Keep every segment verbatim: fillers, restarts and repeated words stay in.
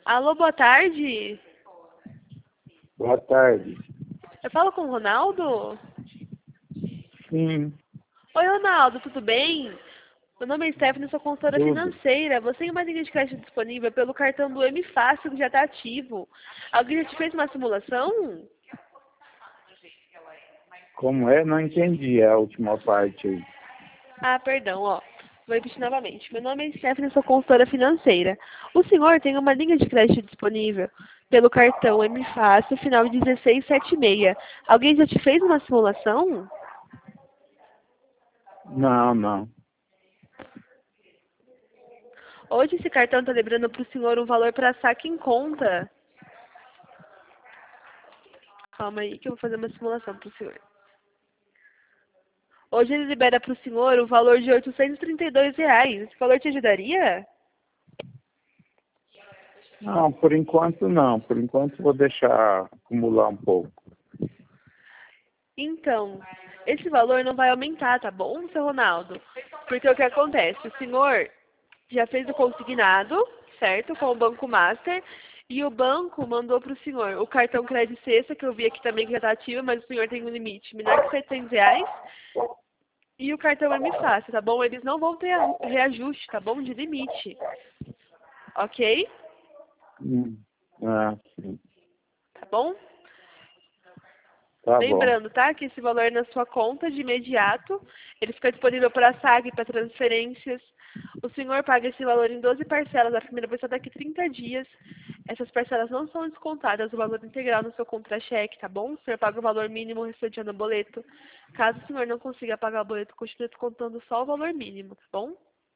Alô, boa tarde. Boa tarde. Eu falo com o Ronaldo? Sim, Oi, Ronaldo, tudo bem? Meu nome é Stephanie, sou consultora tudo. financeira. Você tem uma linha de crédito disponível pelo cartão do M Fácil, que já está ativo. Alguém já te fez uma simulação? Como é? Não entendi a última parte aí. Ah, perdão, ó. Vou repetir novamente. Meu nome é Stephanie, sou consultora financeira. O senhor tem uma linha de crédito disponível pelo cartão M Fácil, final de dezesseis setenta e seis. Alguém já te fez uma simulação? Não, não. Hoje esse cartão está lembrando para o senhor um valor para saque em conta. Calma aí que eu vou fazer uma simulação para o senhor. Hoje ele libera para o senhor o valor de oitocentos e trinta e dois reais. Esse valor te ajudaria? Não, por enquanto não. Por enquanto vou deixar acumular um pouco. Então, esse valor não vai aumentar, tá bom, seu Ronaldo? Porque o que acontece? O senhor já fez o consignado, certo? Com o Banco Master. E o banco mandou para o senhor o cartão crédito sexta, que eu vi aqui também que já está ativo, mas o senhor tem um limite menor que setecentos reais. E o cartão M Fácil, tá bom? Eles não vão ter reajuste, tá bom? De limite. Ok? Hum. Ah, sim. Tá bom? Tá bom. Lembrando, tá? Que esse valor é na sua conta de imediato. Ele fica disponível para saque, para transferências. O senhor paga esse valor em doze parcelas. A primeira vez só daqui trinta dias. Essas parcelas não são descontadas o valor integral no seu contra-cheque, tá bom? O senhor paga o valor mínimo restante no boleto. Caso o senhor não consiga pagar o boleto, continue descontando só o valor mínimo, tá bom?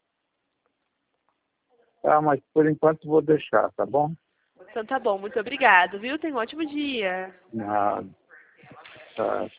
Tá, mas por enquanto vou deixar, tá bom? Então tá bom, muito obrigado, viu? Tenha um ótimo dia. Nada. Tá.